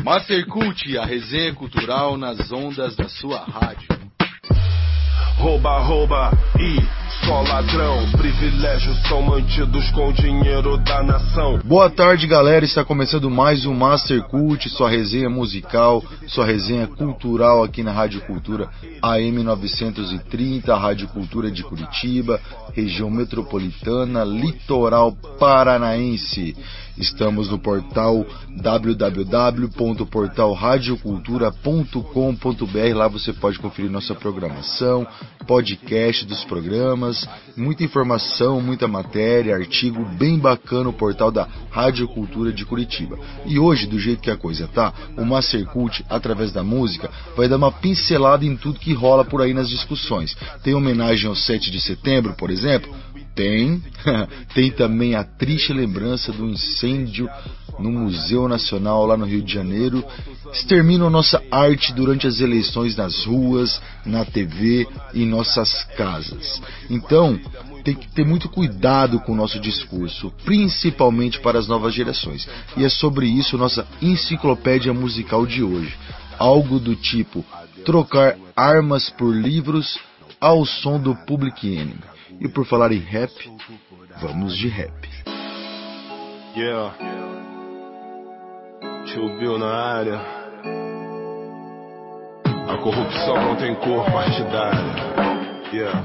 Master Cult, a resenha cultural nas ondas da sua rádio. Rouba, rouba e só ladrão. Privilégios são mantidos com o dinheiro da nação. Boa tarde, galera. Está começando mais um Master Cult, sua resenha musical, sua resenha cultural aqui na Rádio Cultura AM 930, a Rádio Cultura de Curitiba, região metropolitana, litoral paranaense. Estamos no portal www.portalradiocultura.com.br. Lá você pode conferir nossa programação, podcast dos programas, muita informação, muita matéria, artigo bem bacana no portal da Rádio Cultura de Curitiba. E hoje, do jeito que a coisa tá, o Master Cult, através da música, vai dar uma pincelada em tudo que rola por aí nas discussões. Tem homenagem ao 7 de setembro, por exemplo? Tem também a triste lembrança do incêndio no Museu Nacional lá no Rio de Janeiro. Exterminam nossa arte durante as eleições nas ruas, na TV e em nossas casas. Então, tem que ter muito cuidado com o nosso discurso, principalmente para as novas gerações. E é sobre isso nossa enciclopédia musical de hoje. Algo do tipo, trocar armas por livros ao som do Public Enemy. E por falar em rap, vamos de rap. Yeah. Tio Bill na área. A corrupção não tem cor partidária. Yeah.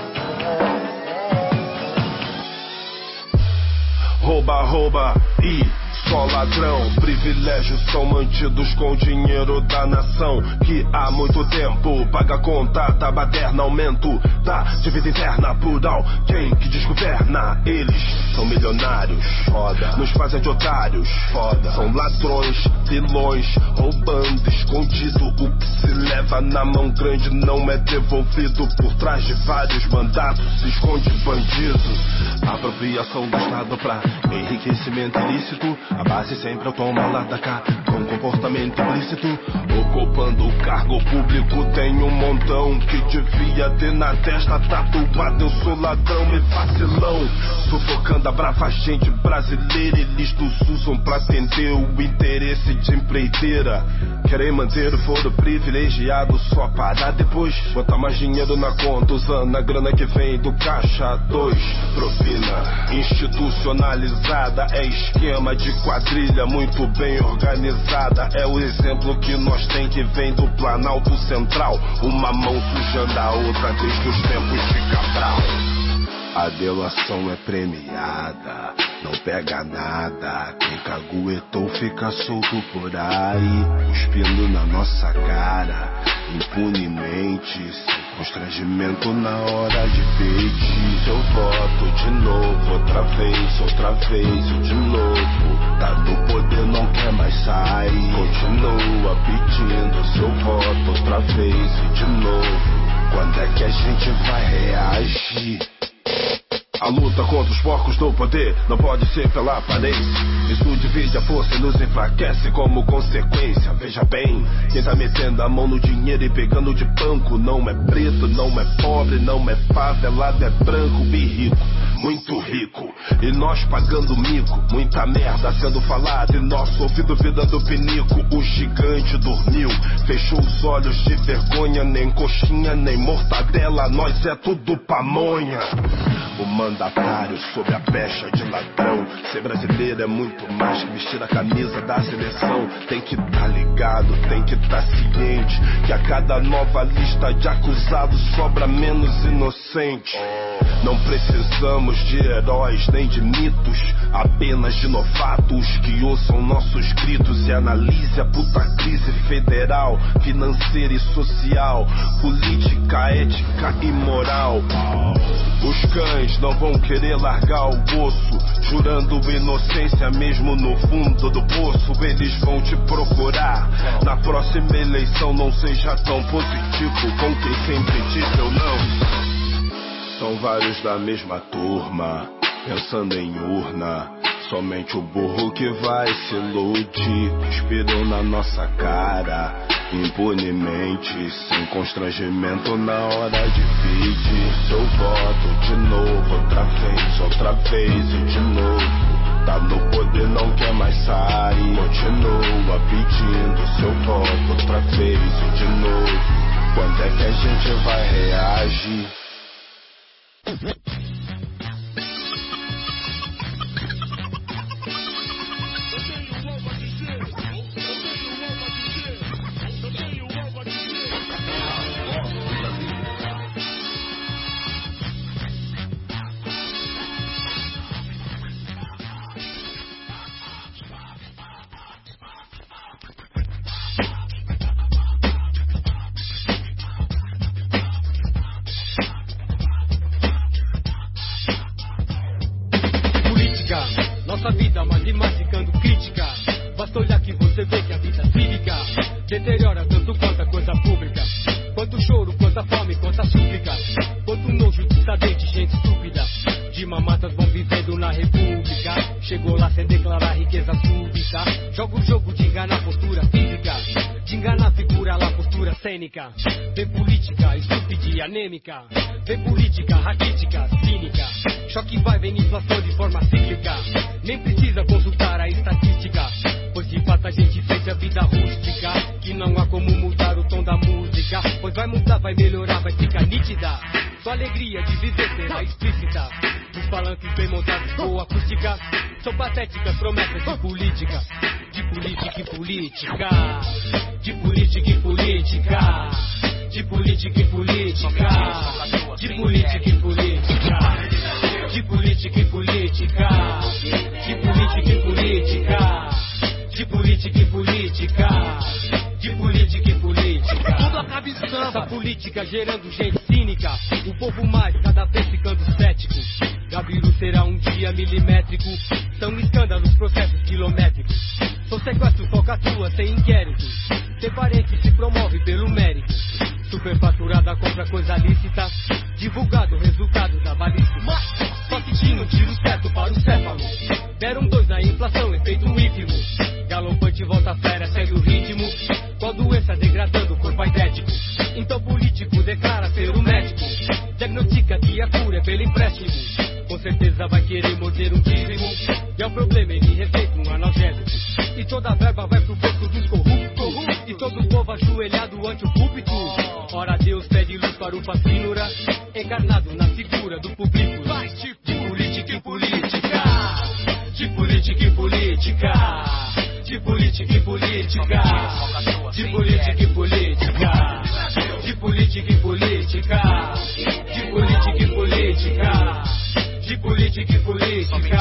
Rouba, rouba e só ladrão. Privilégios são mantidos com o dinheiro da nação, que há muito tempo paga a conta da baderna, aumento da dívida interna por alguém que desgoverna. Eles são milionários, foda, nos fazem de otários, foda. São ladrões, vilões, roubando escondido. O que se leva na mão grande não é devolvido. Por trás de vários mandatos se esconde bandido. Apropriação do Estado pra enriquecimento ilícito. A base sempre é o toma lá da cá, com comportamento implícito. Ocupando o cargo público tem um montão que devia ter na testa tatuado. Eu sou ladrão e vacilão, sufocando a brava gente brasileira. Eles nos usam pra atender o interesse de empreiteira. Querem manter o foro privilegiado só para depois botar mais dinheiro na conta, usando a grana que vem do caixa 2. Propina institucionalizada é esquema de quadrilha muito bem organizada. É o exemplo que nós tem que vem do Planalto Central. Uma mão sujando a outra desde os tempos de Cabral. A delação é premiada, não pega nada. Quem caguetou fica solto por aí, cuspindo na nossa cara, impunemente, sem constrangimento na hora de pedir seu voto. De novo, outra vez e de novo. Tá no poder, não quer mais sair, continua pedindo seu voto outra vez e de novo. Quando é que a gente vai reagir? A luta contra os porcos do poder não pode ser pela aparência. Isso divide a força e nos enfraquece como consequência. Veja bem, quem tá metendo a mão no dinheiro e pegando de banco não é preto, não é pobre, não é favelado, é branco e rico, muito rico. E nós pagando mico, muita merda sendo falada e nosso ouvido virando pinico. O gigante dormiu, fechou os olhos de vergonha. Nem coxinha, nem mortadela, nós é tudo pamonha. O mandatário sob a pecha de ladrão. Ser brasileiro é muito mais que vestir a camisa da seleção. Tem que tá ligado, tem que tá ciente que a cada nova lista de acusados sobra menos inocente. Não precisamos de heróis nem de mitos, apenas de novatos que ouçam nossos gritos e analise a puta crise federal, financeira e social, política, ética e moral. Os cães não vão querer largar o osso, jurando inocência mesmo no fundo do poço. Eles vão te procurar na próxima eleição. Não seja tão positivo com quem sempre diz eu não. São vários da mesma turma, pensando em urna. Somente o burro que vai se iludir. Cuspiram na nossa cara, impunemente, sem constrangimento na hora de pedir seu voto. De novo, outra vez e de novo. Tá no poder, não quer mais sair, continua pedindo se eu toco outra vez e de novo. Quando é que a gente vai reagir? Nossa vida matematicando crítica. Basta olhar que você vê que a vida cívica deteriora tanto quanto a coisa pública. Quanto choro, quanta fome, quanta súplica. Quanto nojo de gente estúpida. De mamatas vão vivendo na república. Chegou lá sem declarar riqueza súbita. Joga o jogo de enganar postura física. De enganar figura lá postura cênica. Vem política estúpida e anêmica. Vem política raquítica, cínica. Choque vai, vem inflação de forma cíclica. Nem precisa consultar a estatística. Pois de fato a gente sente a vida rústica. Que não há como mudar o tom da música. Pois vai mudar, vai melhorar, vai ficar nítida. Sua alegria de viver será explícita. Os palanques bem montados, boa acústica. São patéticas promessas de política. De política e política. De política e política. De política e política. De política e política. De política e política. De política e política. De política e política. De política e política. Tudo acaba em samba. Essa política gerando gente cínica. O povo mais cada vez ficando cético. Gabiru será um dia milimétrico. São escândalos, processos quilométricos. São sequestros, falcatrua, sem inquérito. Sem parente se promove pelo mérito. Superfaturada compra coisa lícita. Divulgado o resultado da balística. Só que tinha um tiro certo para o céfalo. Deram 2 na inflação, efeito ínfimo. Galopante volta fera, segue o ritmo. Qual doença degradando o corpo aidético. Então político declara ser o médico. Diagnostica que a cura é pelo empréstimo. Com certeza vai querer morder um dízimo. E é o problema, ele receita um analgésico. E toda a verba vai pro bolso dos corruptos. E todo o povo ajoelhado ante o púlpito. Ora Deus pede luz para o fascínora. Encarnado na figura do público. De política e política. De política e política. De política e política. De política e política. De política e política. De política e política. De política e política.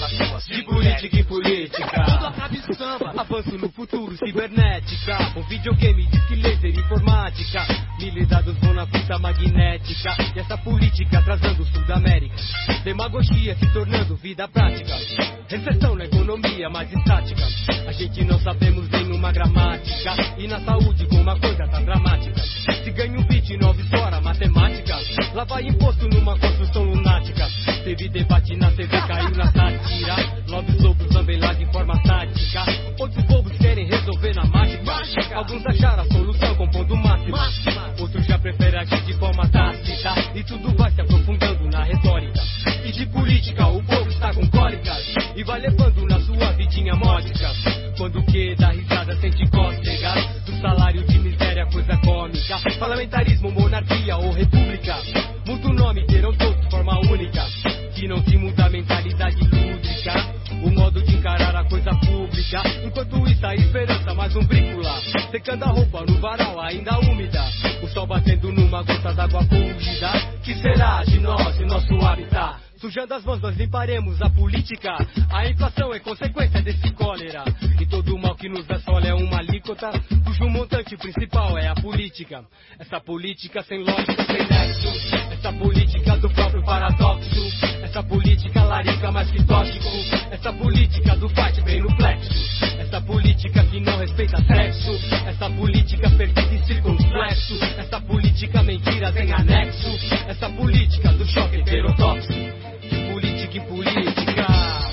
De política e política. Tudo acaba em samba. Avanço no futuro, cibernética. Um videogame, disque laser, informática. Milizados vão na fita magnética. E essa política atrasando o sul da América. Demagogia se tornando vida prática. Recessão na economia mais estática. A gente não sabemos nenhuma gramática. E na saúde como a coisa tá dramática. Se ganha um beat, nova história, matemática. Lá vai imposto numa construção lunática. Teve debate na TV, caiu na sátira. Lobbies lobos também lá de forma tática. Outros povos querem resolver na mágica. Alguns acharam a solução compondo máxima. Outros já preferem agir de forma tácita. E tudo vai se aprofundando na retórica. E de política o povo está com cólicas. E vai levando na sua vidinha módica. Quando que dá risada sente cócegas. Do salário de miséria coisa cômica. Parlamentarismo, monarquia ou república. Muda o nome, terão todos forma única. Que não se muda a mentalidade lúdica. O modo de encarar a coisa pública. Enquanto isso a esperança mais um brícola. Secando a roupa no varal ainda úmida. O sol batendo numa gota d'água fúlgida. Que será de nós e nosso habitat? Sujando as mãos nós limparemos a política. A inflação é consequência desse cólera. E todo o mal que nos assola é uma alíquota, cujo montante principal é a política. Essa política sem lógica, sem nexo. Essa política do próprio paradoxo. Essa política larica mais que tóxico. Essa política do fight bem no plexo. Essa política que não respeita sexo. Essa política perdida e circunflexo. Essa política mentira sem anexo. Essa política do choque heterodoxo. De política e política.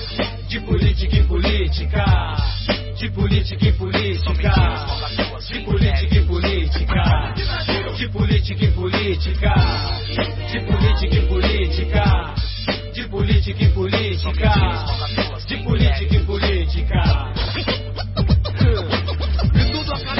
De política e política. De política e política. De política e política. De política e política. De política e política. De política e política. De política e política. E tudo acaba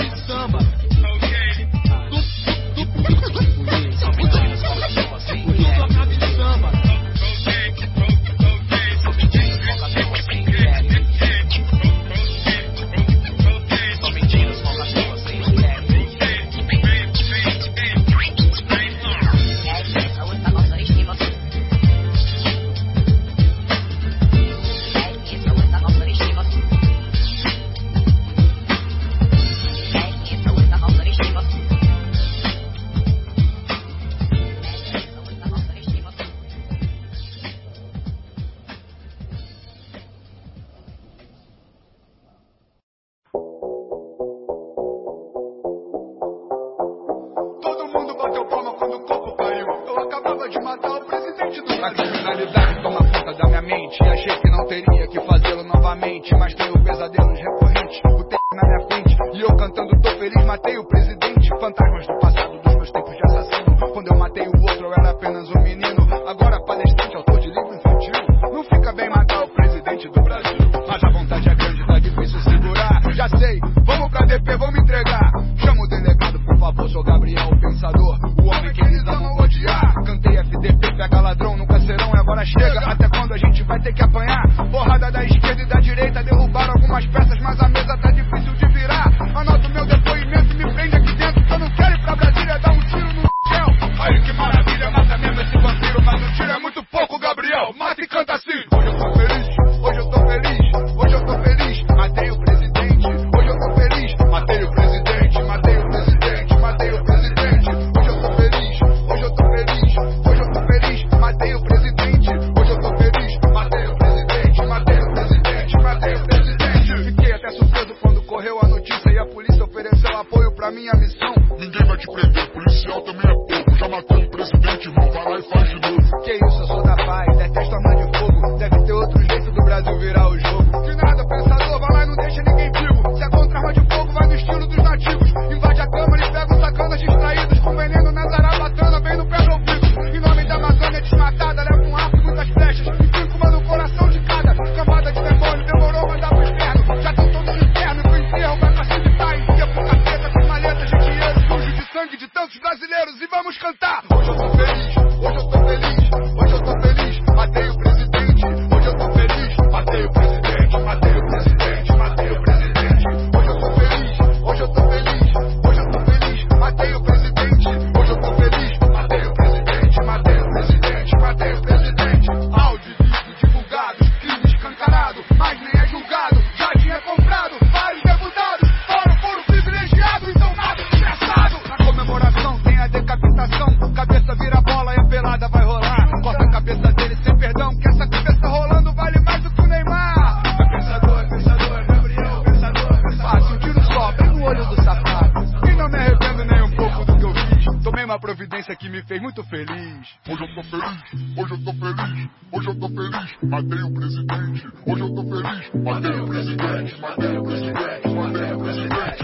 A criminalidade toma conta da minha mente e achei que não teria que fazê-lo novamente, mas tenho pesadelos recorrentes, o tempo na minha frente e eu cantando tô feliz, matei o presidente. Fantasmas do passado, dos meus tempos de assassino. Quando eu matei o outro eu era apenas um menino, agora palestrante, autor de livro infantil. Não fica bem matar o presidente do Brasil, mas a vontade é grande, tá difícil segurar. Já sei, vamos pra DP, vamos entregar. Chama o delegado, por favor, sou Gabriel, o pensador, o homem que eles amam odiar. Cantei FDP, pega ladrão, nunca serão e agora chega. Até quando a gente vai ter que apanhar? Porrada da esquerda e da direita, derrubaram algumas peças, mas a mesa tá difícil de virar. Anota o meu depoimento, me prende aqui dentro, que eu não quero ir pra Brasília dar um tiro no céu. Olha que maravilha, mata mesmo esse vampiro, mas um tiro é muito pouco, Gabriel. Mata e canta assim. Hoje eu tô feliz, hoje eu tô feliz, hoje eu tô feliz, matei o presidente. Hoje eu tô feliz, matei o presidente, matei o presidente, matei o presidente. Hoje eu tô feliz, hoje eu tô feliz, hoje eu tô feliz, matei o presidente. Hoje eu tô feliz, matei o presidente, matei o presidente, matei o presidente. Fiquei até surpreso quando correu a notícia e a polícia ofereceu apoio pra minha missão. Ninguém vai te prender, policial também é pouco. Já matou o presidente, irmão, vai lá e faz de novo. Que isso, eu sou da paz, detesto arma de fogo. Deve ter outro jeito do Brasil virar o jogo. Que nada, pensador, vai lá e não deixa ninguém vivo. Se é contra arma de fogo, vai no estilo dos nativos. Invade a câmara e pega os sacanas distraídos, com veneno na zarabatana, bem no pé do ouvido. Em nome da Amazônia desmatada, leva um arco, muitas flechas, e fica uma no coração de cada. Cambada de demônio, demorou, mandar pro inferno. Já estão todos no inferno, pro enterro, vai facilitar. Enfia pro capeta, com maletas de dinheiro, sujo de sangue de tantos brasileiros. E vamos cantar. Hoje eu tô feliz, hoje eu tô feliz, hoje eu tô feliz, matei o presidente. Hoje eu tô feliz, matei o presidente, matei o presidente, matei o presidente. Hoje eu tô feliz, hoje eu tô feliz, hoje eu tô feliz, matei o presidente. Hoje eu tô feliz, matei o presidente, matei o presidente, matei o presidente. Áudio e vídeo divulgados, crime escancarado, mas nem é julgado, já tinha comprado. Vários deputados foram privilegiados, então nada desgraçado. Na comemoração tem a decapitação, cabeça vira bola e a pelada vai rolar. Corta a cabeça dele sem perdão, que essa cabeça rolando vale mais do que o Neymar. Pensador, Gabriel, pensador. Faço um tiro só, bem no olho do safado. E não me arrependo nem um pouco do que eu fiz. Tomei uma providência que me fez muito feliz. Hoje eu tô feliz, hoje eu tô feliz, hoje eu tô feliz, matei o presidente. Hoje eu tô feliz, matei o presidente, matei o presidente, matei o presidente.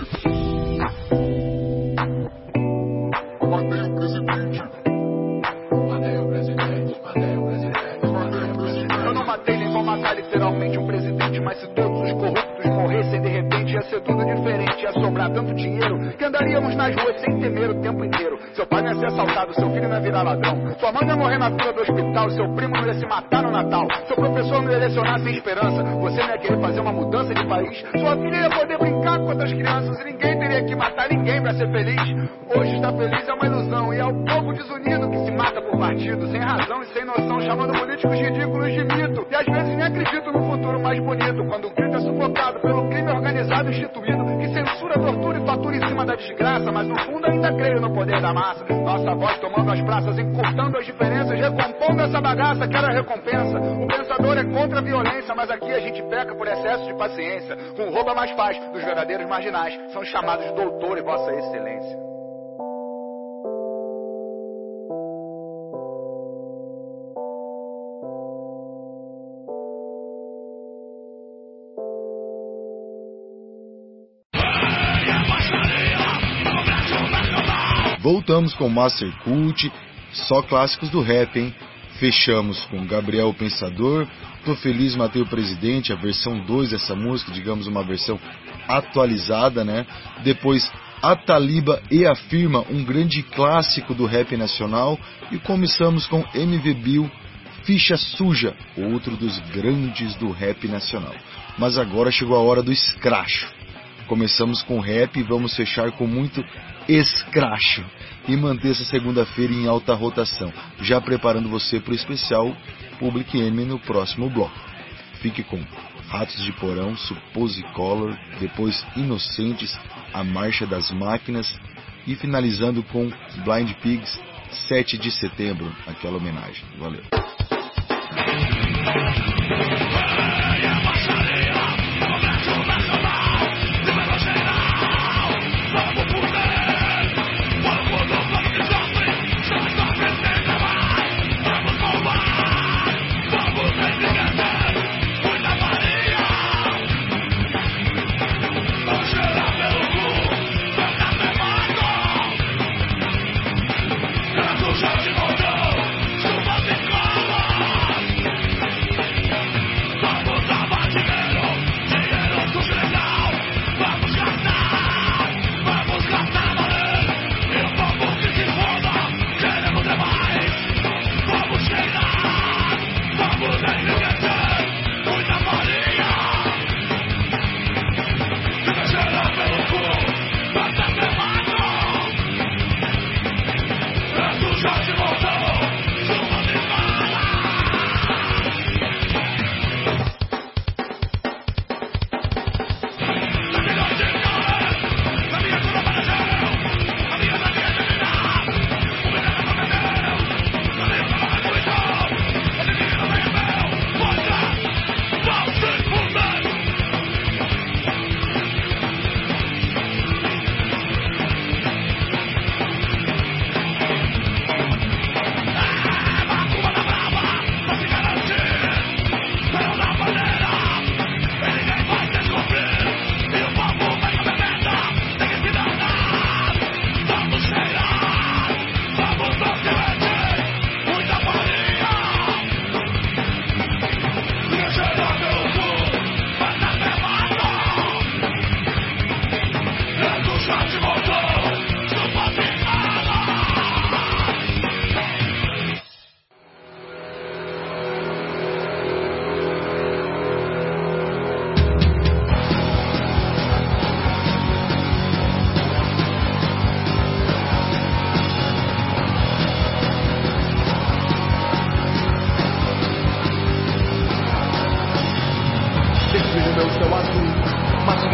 Matei o presidente. Matei o presidente, matei o presidente, matei o presidente. Eu não matei nem vou matar literalmente um presidente, mas se todos os corruptos morressem de repente, ia ser tudo diferente, ia sobrar tanto dinheiro que andaríamos nas ruas sem temer o tempo inteiro. Seu pai não ia ser assaltado, seu filho não ia virar ladrão, sua mãe não ia morrer na fila do hospital, seu primo não ia se matar no Natal, seu professor não ia lecionar sem esperança, você não ia querer fazer uma mudança de país, sua filha ia poder brincar com outras crianças e ninguém teria que matar ninguém pra ser feliz. Hoje estar feliz é uma ilusão e é o povo desunido que se mata por partido, sem razão e sem noção, chamando políticos ridículos de mito. E às vezes nem acredito no futuro mais bonito, quando o crime é sufocado pelo crime organizado e instituído, que censura, tortura e fatura em cima da desgraça, mas no fundo ainda creio no poder da massa. Nossa voz tomando as praças, encurtando as diferenças, recompondo essa bagaça que era recompensa. O pensador é contra a violência, mas aqui a gente peca por excesso de paciência. Com o roubo mais faz dos verdadeiros marginais, são chamados doutor e vossa excelência. Voltamos com Master Cult, só clássicos do rap, hein? Fechamos com Gabriel o Pensador, Tô Feliz, Matei o Presidente, a versão 2 dessa música, digamos uma versão atualizada, né? Depois A Taliba e a Firma, um grande clássico do rap nacional, e começamos com MV Bill, Ficha Suja, outro dos grandes do rap nacional. Mas agora chegou a hora do escracho. Começamos com rap e vamos fechar com muito escracho e manter essa segunda-feira em alta rotação, já preparando você para o especial Public Enemy no próximo bloco. Fique com Ratos de Porão, Supposicolor, depois Inocentes, A Marcha das Máquinas e finalizando com Blind Pigs, 7 de setembro, aquela homenagem. Valeu! Vamos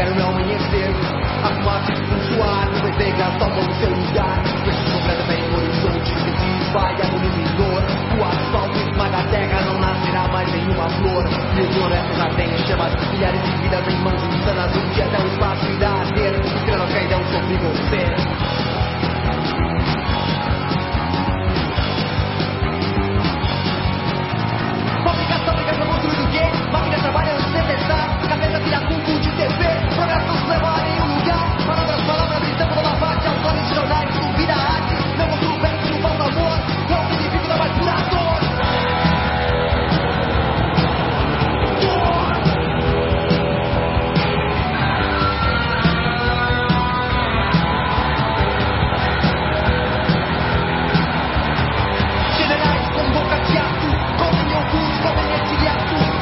no meu amanhecer. A fumaça de um suar, nuvens negras tomam o seu lugar. Vejo completamente o horizonte que se espalha no luminor. O asfalto esmaga a terra, não nascerá mais nenhuma flor. Mil florestas ardem em chamas, milhares de vidas em mãos insanas. Um dia até o espaço irá arder, estrelas cairão sobre você. Máquina trabalha sem cessar, cabeça vira cubo de TV. Progresso nos leva a nenhum lugar. Palavras gritando numa parte, aos olhos de jornais, tudo vira arte. Não mostro o verbo, não falta amor. É o inimigo da mais pura dor. Generais com boca de aço, comem alguns, comem esse ato.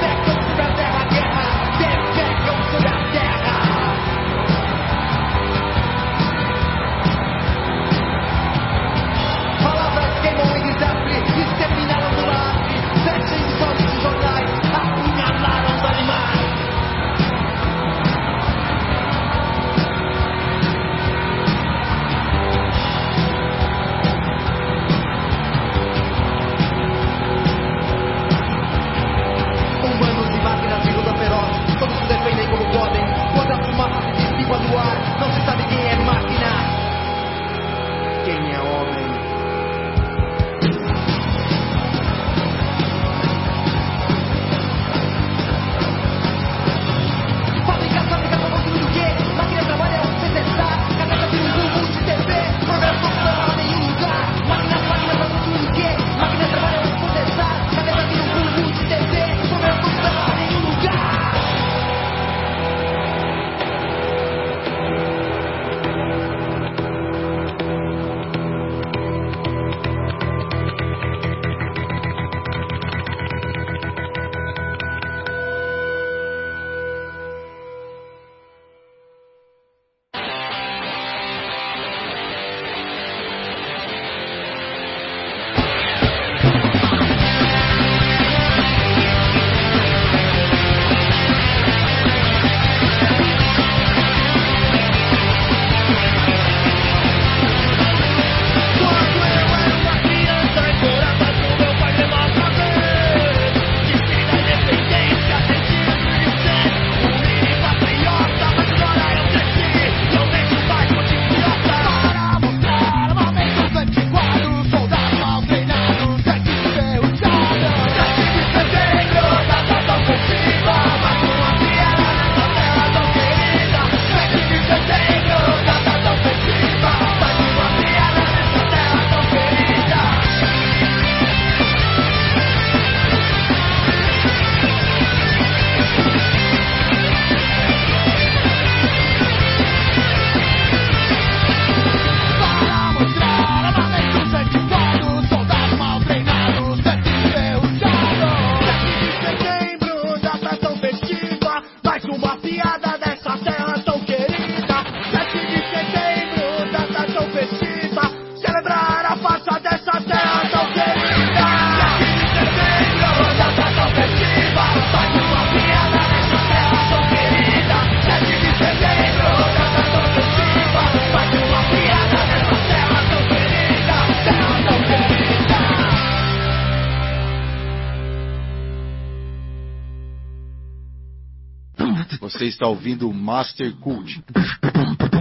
Não se sabe quem é máquina, quem é homem. Fábrica, tá construindo o quê? Máquina trabalha sem cessar, cabeça vira um cubo de TV. Progresso não leva a nenhum lugar. Máquina tá construindo o quê? Máquina trabalha sem cessar, cabeça vira um cubo de TV. Progresso não leva a nenhum lugar. Você está ouvindo o Master Cult.